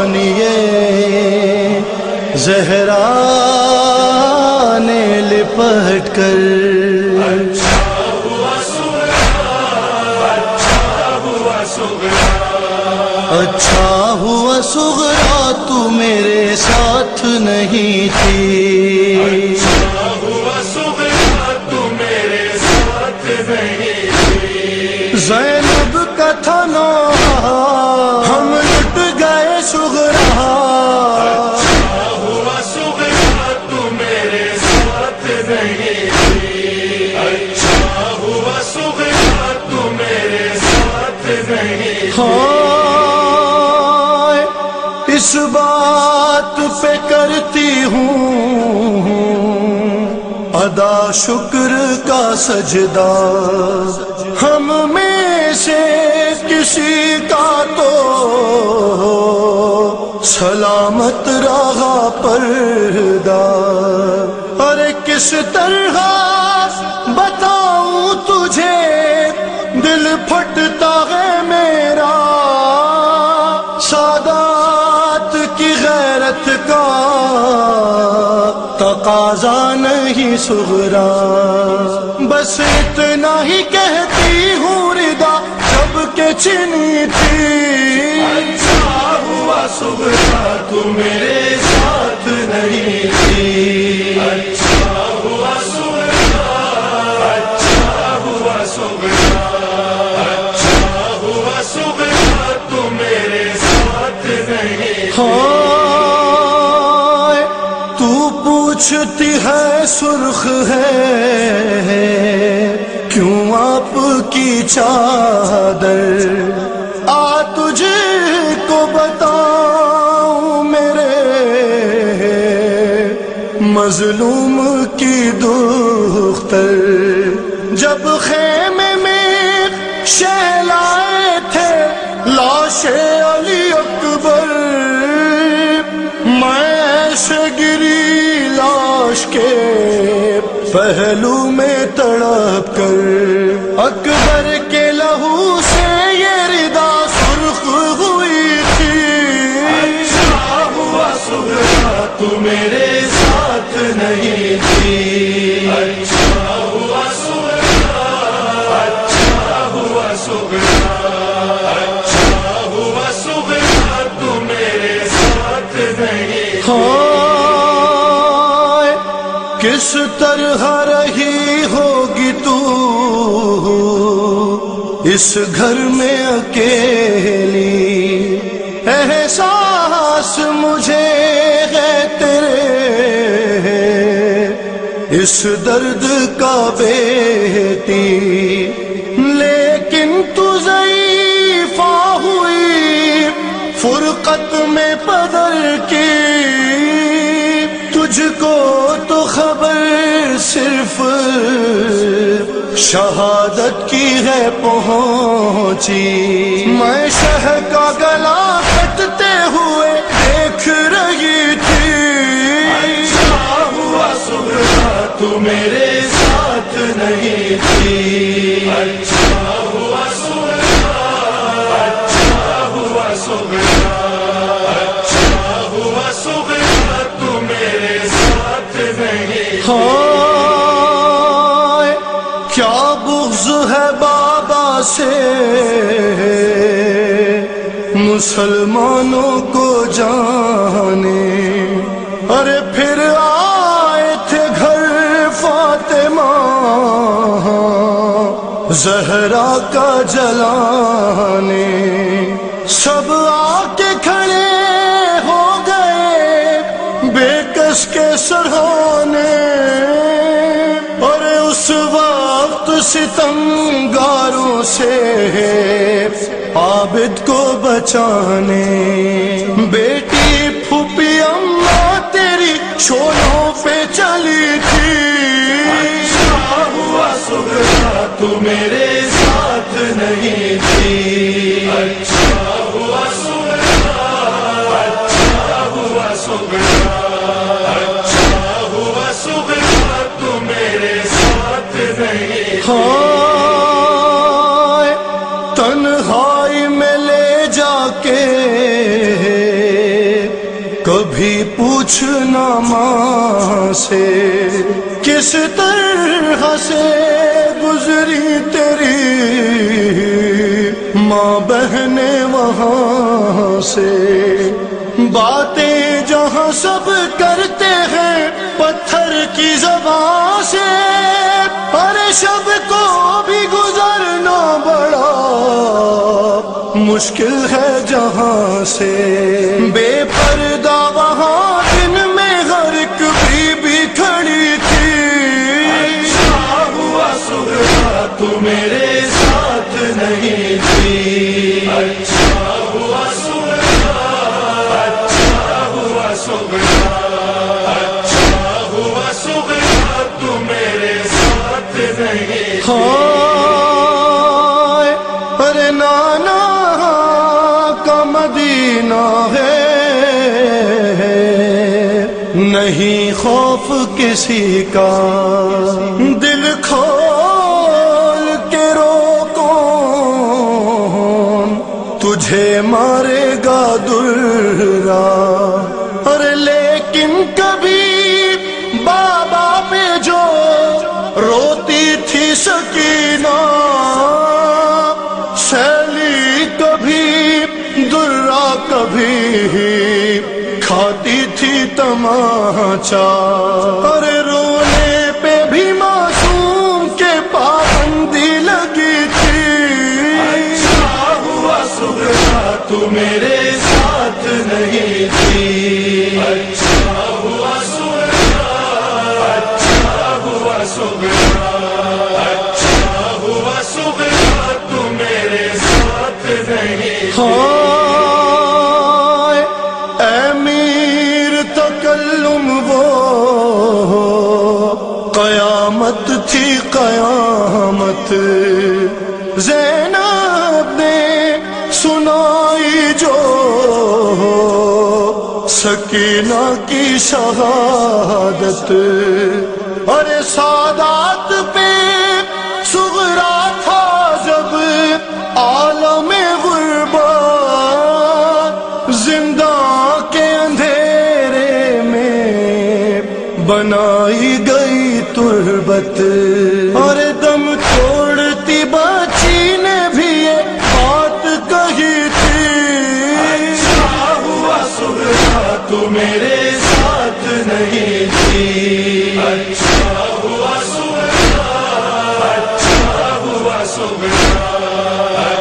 بانیے زہرا نے لپٹ کر اچھا ہوا سغرا تو میرے ساتھ نہیں تھی اچھا ہوا سغرا تو میرے ساتھ نہیں تھی زینب کا تھا نوحہ ہم لٹ گئے سغرا اچھا ہوا سغرا تو میرے ساتھ نہیں تھی اچھا ہوا سغرا تو میرے ساتھ نہیں تھی اس بات پہ کرتی ہوں ادا شکر کا سجدہ ہم میں سے کسی کا تو سلامت رہا پردہ ارے کس طرح بتاؤں تجھے دل پھٹتا ہے میرا سادات کی غیرت کا تقاضا نہیں سغرا بس اتنا ہی کہتی ہوں ردا جب کہ چنی تھی اچھا ہوا سغرا تو میرے ساتھ نہیں تھی اچھا ہوا سغرا اچھا ہوا سغرا اچھا ہوا سغرا تو میرے ساتھ نہیں تو پوچھتی ہے سرخ ہے کیوں آپ کی چادر آ تجھے کو بتاؤں میرے مظلوم کی دختر جب خیمے میں شہلائے تھے لاش علی اکبر میں ایسے گری لاش کے پہلو میں تڑپ کر اکبر کے لہو سے یہ ردا سرخ ہوئی تھی اچھا ہوا سغرا تو میرے ساتھ نہیں تھی اچھا ہوا سغرا اچھا ہوا سغرا اچھا ہوا سغرا تو میرے ساتھ نہیں کس طرح رہی ہوگی تو اس گھر میں اکیلی احساس مجھے ہے تیرے اس درد کا بیٹی لیکن تو ضعیفہ ہوئی فرقت میں پدر کی تجھ کو تو خبر صرف شہادت کی ہے پہنچی میں شہ کا گلا کٹتے ہوئے دیکھ رہی تھی اچھا ہوا سغرا تو میرے ساتھ نہیں تھی اچھا ہوا سغرا اچھا ہوا سغرا اچھا ہوا سغرا تو میرے ساتھ نہیں تھی کیا بغض ہے بابا سے مسلمانوں کو جانے ارے پھر آئے تھے گھر فاطمہ زہرا کا جلانے سب آ کے کھڑے ہو گئے بے کس کے سرہانے اور اس وقت ستمگاروں سے عابد کو بچانے بیٹی پھوپھی اماں تیری شولوں پہ چلی تھی اچھا ہوا سغرا تو میرے ساتھ نہیں تھی اچھا ہوا سغرا اچھا ہوا سغرا اچھا ہوا سغرا تو میرے ساتھ نہیں تھی تنہائی میں لے جا کے کبھی پوچھنا ماں سے کس طرح سے گزری تیری ماں بہنیں وہاں سے، باتیں جہاں سب کرتے ہیں پتھر کی زبان سے، پر شب کو بھی گزرنا بڑا مشکل ہے جہاں سے، بے پردہ وہاں دن میں غرق بی کھڑی تھی، اچھا ہوا سغرا تو میرے ساتھ نہیں تھی، اچھا ہوا سغرا، اچھا ہوا سغرا، اچھا ہوا سغرا تو میرے ساتھ نہیں تھی۔ ارے نانا کا مدینہ ہے، نہیں خوف کسی کا، دل کھول کے رو کون تجھے مارے گا درا، ارے لیکن کبھی بابا پہ جو روتی تھی سکینہ، سیلی کبھی درا کبھی کھاتی تھی تماچا، ارے رونے پہ بھی معصوم کے پابندی لگی تھی، اچھا ہوا سغرا تو میرے ساتھ نہیں تھی، اچھا ہوا سغرا، اچھا ہوا سغرا، اچھا ہوا سغرا تو میرے ساتھ نہیں تھی۔ اے میر تکلم وہ قیامت تھی قیامت، زینب نے سنائی جو سکینہ کی شہادت، ارے سادات پہ سغرا تھا جب عالم غربت، زندہ کے اندھیرے میں بنائی گئی تربت، اور دم توڑتی بچی نے بھی یہ بات کہی تھی، اچھا ہوا سغرا تو میرے ساتھ نہیں تھی، اچھا ہوا سغرا، اچھا ہوا سغرا،